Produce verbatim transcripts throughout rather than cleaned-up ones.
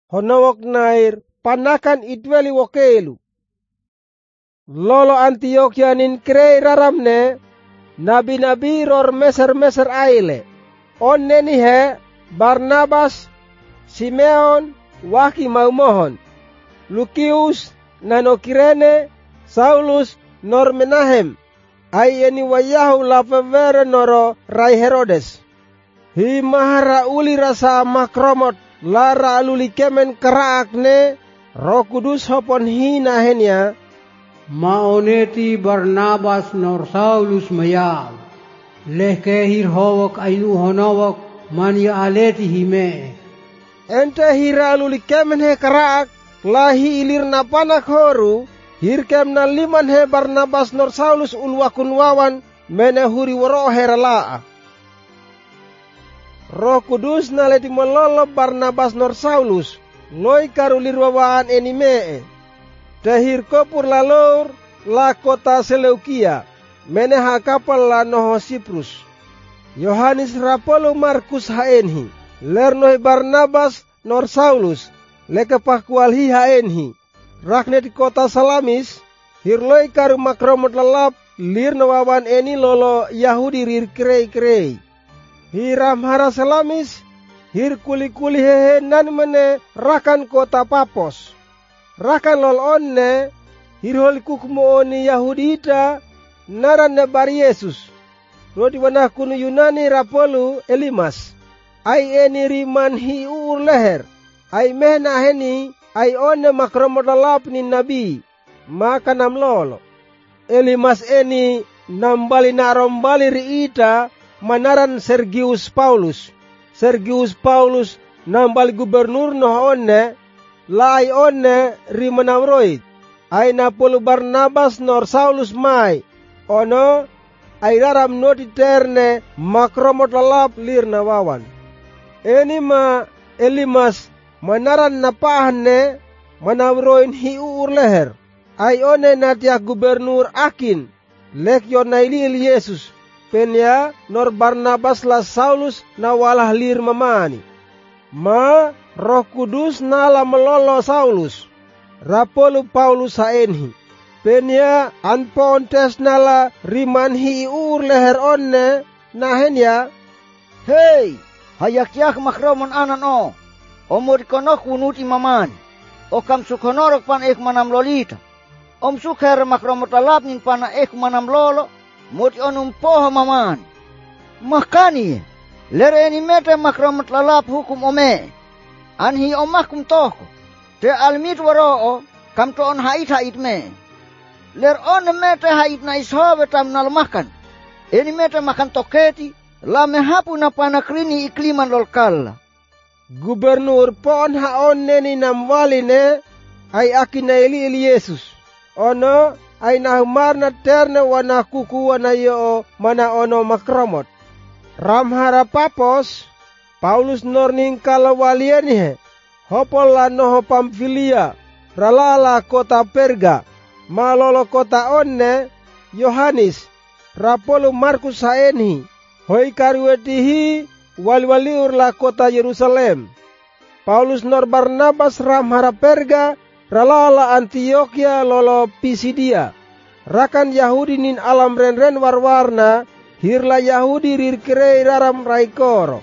honawok nair panakan itweli wokelu. Lolo Antioquia nin krei raramne, nabi-nabi ror meser-meser aile. Onne ni he, Barnabas, Simeon, waki maumohon. Lukius, nano Kirene, Saulus, nor Menahem. Ai eni wayahu la fevere noro rai Herodes. Hi mahara uli rasa makromot, lara aluli kemen keraakne, Roh Kudus hopon hina henya, maoneti Barnabas nor Saulus mayal, lehke hir howok ainu honowok mania aleti hime. Ente hira aluli kemen he keraak, lahi ilir na panak horu, hir kem na liman he Barnabas nor Saulus ulwakun wawan, mene huri woro heralaa. Roh Kudus naleti melolo Barnabas nor Saulus, loi karulir wawaan enimee. Tehir kopur lalor la kota Seleukia, meneha kapal la noho Siprus. Yohanes rapolo Markus haenhi, lernohi Barnabas nor Saulus, leke pakualhi haenhi. Rakne di kota Salamis, hirloi karu makromot lalap, lir nawawan eni lolo Yahudi rir krei-krei. Hiram hara Salamis, hir kuli-kuli hehe nan mene rakan kota Papos. Rakan lol onne, hirhol kukmo oni Yahudita, naran ne bar Yesus. Rodi wanah kunu Yunani rapolu Elimas. Ai eni riman hi ur leher. Ai mehna heni, ai onne makromodalap ni nabi. Maka nam lolo. Elimas eni nambali narombali riita, manaran Sergius Paulus. Sergius Paulus nambali gubernur noh onne, lai onne rimanamroid, ay napolo Barnabas nor Saulus mai, ono ay raram noti terne makromot lalap lir nawawan. Eni ma Elimas manaran napahne manamroin hiur leher, ay one natia gubernur akin, lek yon nailil Yesus, penya nor Barnabas la Saulus nawalah lir mamani. Ma Roh Kudus nala melolo Saulus, rapolu Paulus haenhi. Penya anpontes nala rimanhi ur leher onne nahenya. Hei, hayakyak makromon anan o, omur konok unuti maman, o kam sukonorok pan ek manam lolita. Om sukher makromot lalap nin pana ek manam lolo, moti onum poho maman. Makani, lere eni mete makromot lalap hukum ome. Anhi omah kum toko, te almit waro kam to on hait hait me. Ler on mete hait na ishobe tam nalmakan. Eni mete makan toketi, la mehapu na panakrini ikliman lolkala. Gubernur pon ha on neni namwali ne, ay akin na ili ili Yesus. Ono, ay nahumar na terne wana kuku wana yo mana ono makromot. Ramhara Papos, Paulus norning kalawalian he, hopol la noho Pamfilia, ralala kota Perga, malolo kota onne, Yohanes, rapolo Markus haenhi, hoi karuetihi, wali-waliur la kota Yerusalem. Paulus nor Barnabas ramhara Perga, ralala Antioquia lolo Pisidia, rakan Yahudi nin alam ren-ren warwarna, hirla Yahudi rir kirei raram raikoro.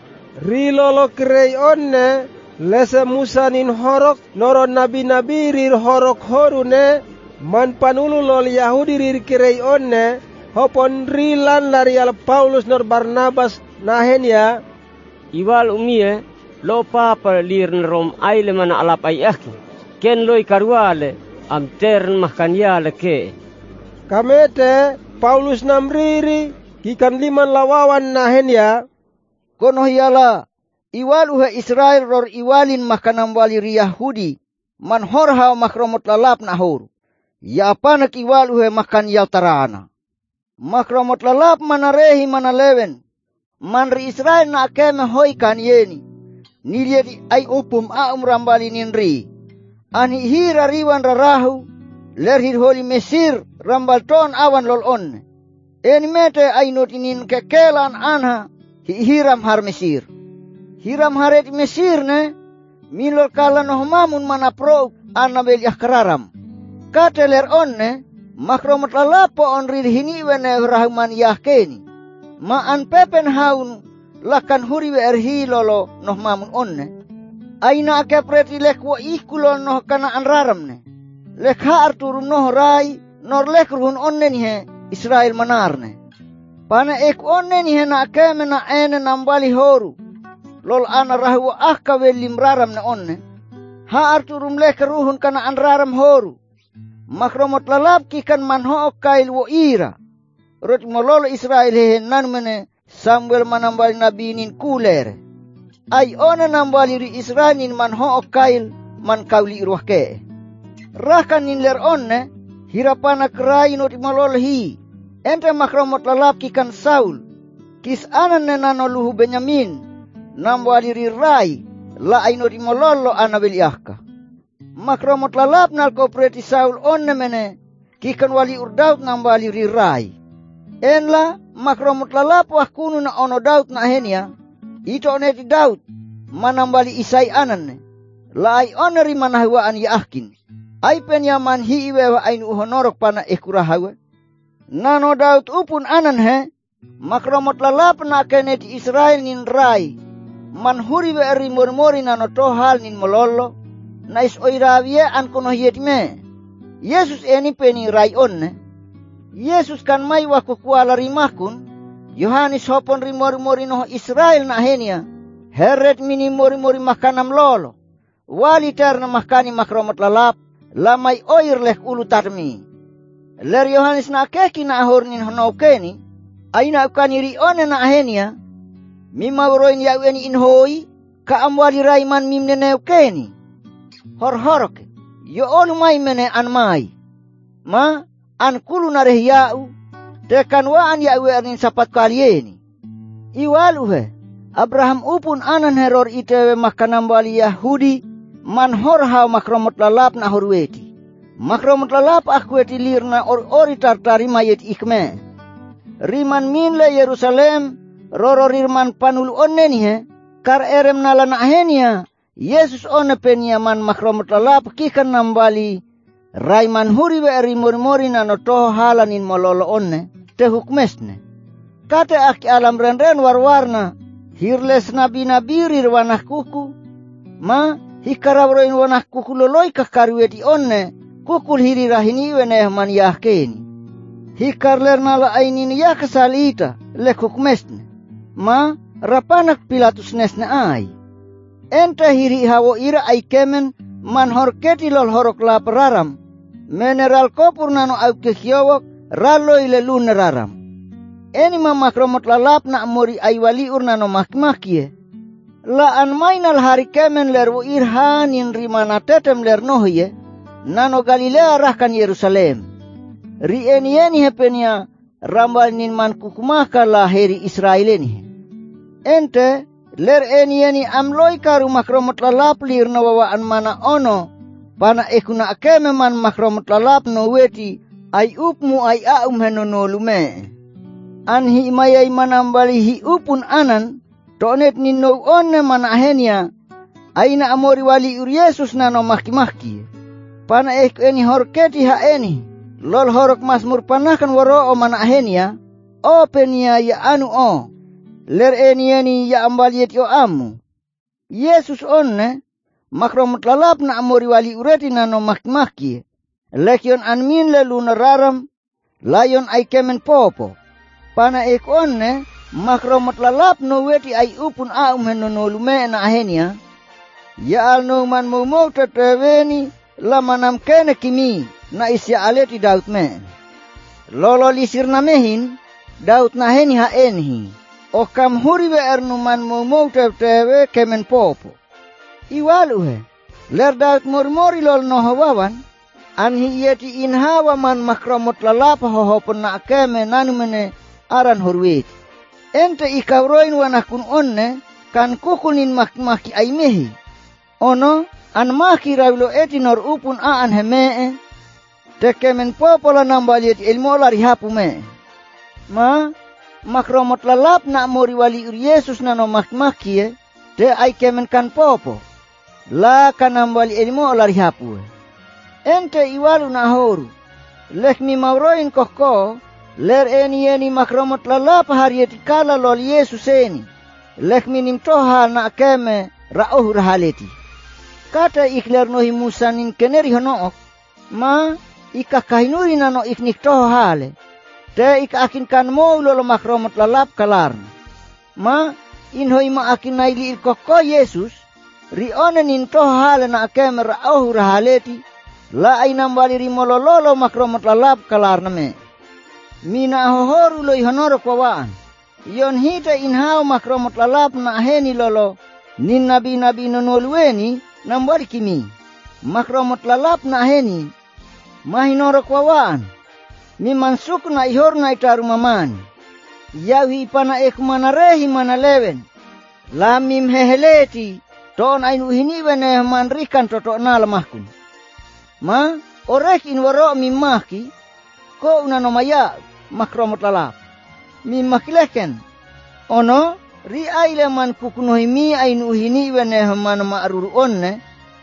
Rilolo kirei onne, lese Musa nin horok, noro nabi-nabi rir horok horune, man panulu lol Yahudi rir kirei onne, hopon rilan larial Paulus nor Barnabas nahenya. Iwal umie, lo papa lir rom aile mana alap ay aki, ken loy karwale, am tern mahkanyale ke. Kamete, Paulus namriri, kikan liman lawawan nahenya. Kono hiala, iwal uhe Israel ror iwalin makanam wali Yahudi, man horha makromot lalap na hor. Ya panak iwal uhe makan yaltarana. Makromot lalap manarehi manalewen, man ri Israel na akeme hoi kan yeni. Niliedi ay upum aum rambali ninri. Ani hira riwan rarahu, lerhir holi Mesir rambal ton awan lol onne. Eni mete ay notinin kekelan anha, hiram har Mesir. Hiram haret Mesir ne, milol kala noh mamun mana pro anabel yah kararam. Kateler onne makromot lalapo on rir hiniwene rahman yah keni. Ma an pepen haun lakan huriwe erhi lolo noh mamun onne. Aina ake preti lekwo ihkulon noh kana an raramne. Lekha arturum noh rai nor lekruhun onne nihe Israel manarne. Pana ek onne nihe na keme na ene nambali horu. Lol ana rahu ahka welim raram na onne. Ha arturum lekruhun kana an raram horu. Makromot lalap kikan manho kail wo ira. Rot mololo Israel he nanmene Samuel manambali nabinin kulere. Ay ona nambali ri Israel nin manho kail man kauli irwake. Rakan nin ler onne hirapana krai not mololo hi. Ente makromot lalap kikan Saul. Kis anan nenano luhu Benyamin. Nambali ri rai la ay not mololo anabel yahka. Makromot lalap nal kopreti Saul onne mene kikan wali urdaut nambali ri rai. Enla makromot lalap wah kunu na ono daut na henia. Ito oneti daut manambali Isai ananne. La ay oneri manahwaan yaahkin. Ay penyaman hiiwewa ainu honorok pana ekurahawe. Nano daut upun anan he. Makromot lalap na keneti Israel nin rai. Manhuriwe eri murmuri nano tohal nin mololo. Nais oirawie an kono hietime. Yesus eni peni rai onne. Yesus kan mai waku kuala rimakun. Yohanes hopon rimori-mori no Israel na henia. Heret mini mori-mori makanam lolo. Wali terna makani makromot lalap. Lamai oir lek ulu tatmi. Ler Yohanes na keki na ahornin honau keni. Aina ukani ri one na henia. Mima uroin ya weni inhoi. Ka amwali raiman mimne neu keni. Hor-horoke, yo olu mai mene an mai. Ma, an kulu nareh yau, tekan waan yau ernin sapat kalieni. Iwalu he, Abraham upun anan heror itewe makanam bali Yahudi, man horhau makromot lalap na horweti. Makromot lalap akweti lirna or ori tartari mayet ikme. Riman minle Yerusalem, roro rirman panul onneni he, kar erem nala na henia. Yesus one penyaman makromot lalap kikan nambali raiman huriwe eri mori-mori nano toho halanin mololo onne te hukmesne. Kate aki alam renren warwarna hirles nabi-nabi rir wanah kuku. Ma hikarawroin wanah kuku loloi kakariweti onne kukul hiri rahiniwe nehman yahkeni. Hikarler nala ainin yakasalita le hukmesne. Ma rapanak Pilatus nesne ai. Enta hiri hawo ira ay kemen man horketi lol horok lapararam. Mineral kopur nano au kehiowok ralo ile luneraram. Eni makromot lalap na mori ay wali urnano makmakie. La an mainal hari kemen lerwo irhanin rimana tetem ler nohye. Nano Galilea rahkan Yerusalem. Ri eni eni hepenia rambal nin man kukumaka laheri Israeleni. Ente ler eni eni amloi karu makromot lalap lir no wawaan mana ono. Pana ekuna akeme man makromot lalap no weti ay upmu ay aum henono lume. Anhi mayay manambali hi upun anan. Tonet ninno onne mana henia. Ay na amori wali ur Yesus nano mahki-mahki. Pana ek eni horketi ha eni. Lol horok masmur panakan waro o mana henia. O penia ya anu o. Ler eni eni ya ambaliet yo amu. Yesus onne, makromot lalap na amori wali ureti nano mahki-mahki. Lekion anmin le lunararam, layon ay kemen popo. Pana ek onne, makromot lalap no weti ay upun aum henono lume na ahenia. Ya al no man mumo teteweni, lamanam kene kimi, na isya aleti daut me. Lolo lisir na mehin, daut na heni ha enhi. O kam huriwe ernuman mumo tetewe kemen popo. Iwalu he, ler daut murmuri lol no hawawan, anhi yeti inhawa man makromot lalap hohopon na keme nanumene aran horwet. Ente ikawroin wanakun onne, kan kukunin makmaki ay mehi. Ono, an maki rawlo etinor upun aan hemee, tekemen popola nambaliet ilmola rihapu me. Ma, makromot lalap na mori wali ur Yesus nano makmakie, te ay kemen kan popo. La kanambali enimo olari hapu. Ente iwalu nahoru. Lek mi mauroin kokko. Ler eni eni makromot lalapa harieti kala lol Yesus eni. Lek minim toha na keme rauh rahaleti. Kata ikler nohi musanin keneri honook. Ma ikakahinuri nano iknik toha hale. Te ikakin kan mo lolo makromot lalap kalarna. Ma inhoi ma akin naili il kokko Yesus. Rionenin toha hale na keme rauh rahaleti. La ainambali rimolololo makromot lalap kalarna me. Mina hohoru loi honoro kwawaan. Yon hita inhao makromot lalap na aheni lolo. Nin nabi-nabi nonolueni nambari kimi. Makromot lalap na aheni. Mahinoro kwawaan. Mi mansuk na ihor na itarumaman. Yawi ipana ek manarehi manalewen. Lamim heheleti. Toon ainu hiniwen eh manrikan toto na lamahkun. Ma orek inwaro mimaki. Ko unanomaya makromot lalap. Mimakileken. Ono ri aile man kukunohimi ainu hiniwen eh man maaruru onne.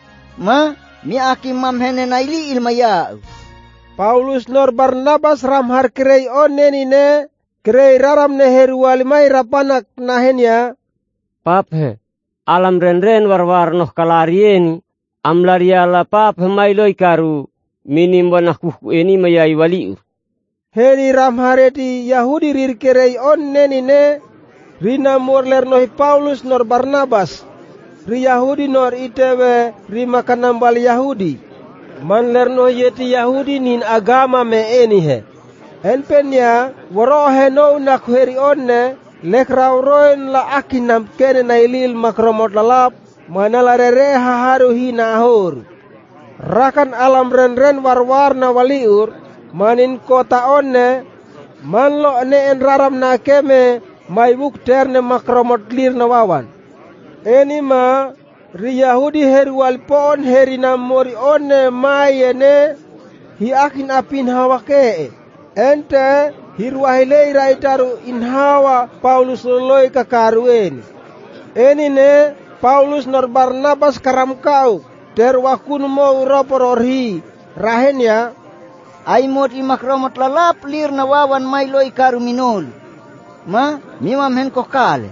Ma mi aki mamhene naili ilmaya. Paulus nor Barnabas ramhar kirei onne ne kirei raram ne heruali mai rapanak nahenya. Paphe alam ren-ren war-war noh kalarieni amlariala paphe mai loi karu minim banah kuku eni mayai waliur. Heri ramhareti Yahudi rir kirei onne ne rina morler nohi Paulus nor Barnabas. Ri Yahudi nor itewe ri makanambal Yahudi. Manler no yeti Yahudi nin agama me enihe. Enpenya worohe no nak heri onne lek rawroin la akinam kene nailil makromot lalap manalarere haharu hina ahur. Rakan alam ren-ren war-war na waliur manin kota onne manlo ne enraram na keme mai bukterne makromot lir na wawan. Eni ma ri Yahudi heri walpon heri namori onne mai ene hi akin apin hawake. Ente hirwahilei raitaru inhawa Paulus loloi kakarueni. Eni ne Paulus nor Barnabas karamkau terwakun mo ropororhi rahenya. Aimot imakromot lalap lir na wawan mai loi karuminol. Ma mimam hen kokale.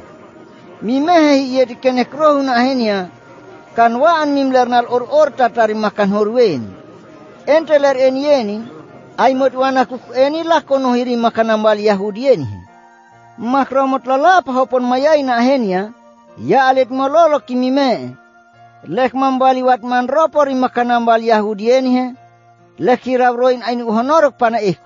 Mimehe yeti kenekrohu na henya. Kanwaan mimlernal or-or tatari makan horweni. Enteler enieni. Aimot wanakuk eni lakono hiri makanambal Yahudi eni. Makromot lalap hopon mayai na henya. Ya alet mololo kimime. Lek mambali wat man ropori makanambal Yahudi eni he. Lek hirawroin ainu honorok pana eku.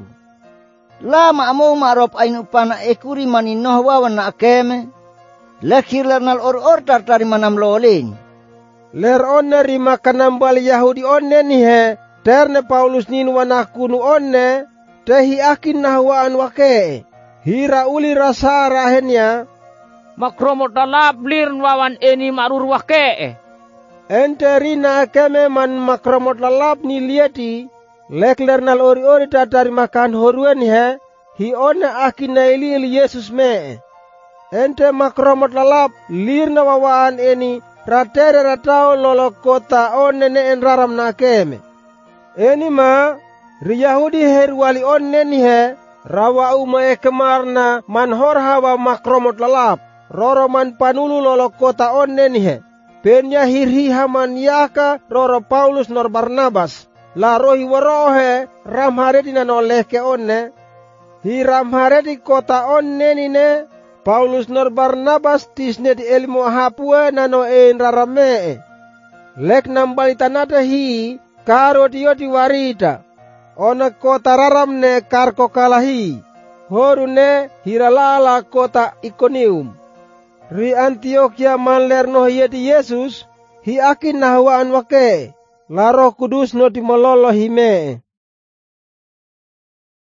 Lama amo marop ainu pana ekuri maninoh wawan na akeme. Lek hirlernal or-or tartari manam loleni. Ler onne ri makanambal Yahudi onne ni he. Terne Paulus nin wanakunu onne. Tehi akin nahwaan wake. Hira uli rasa rahenya. Makromot lalap lir wawan eni marur wake. Ente rina keme man makromot lalap ni lieti. Lek lernal ori-ori tatari makan horuen he. Hi onne akin nailil Yesus me. Ente makromot lalap lir na wawaan eni. Ratere ratao lolo kota onne ne enraram na keme. Eni ma ri Yahudi herwali onne ni he. Rawa uma ekemarna man horhawa makromot lalap. Roro man panulu lolo kota onne ni he. Penya hirhiha man yaka roro Paulus nor Barnabas. La rohi warohe ramhareti na noleke onne. Hi ramhareti kota onne ni ne. Paulus nor Barnabas tisne di ilmu hapue na no en rarame. Lek nambali tanata hi karo tiyoti warita. Ona kota raramne karko kalahi. Horu ne hiralala kota Ikonium. Ri Antioquia manler no yeti Yesus. Hi akin nahwaan wake. La Roh Kudus no timololo hime.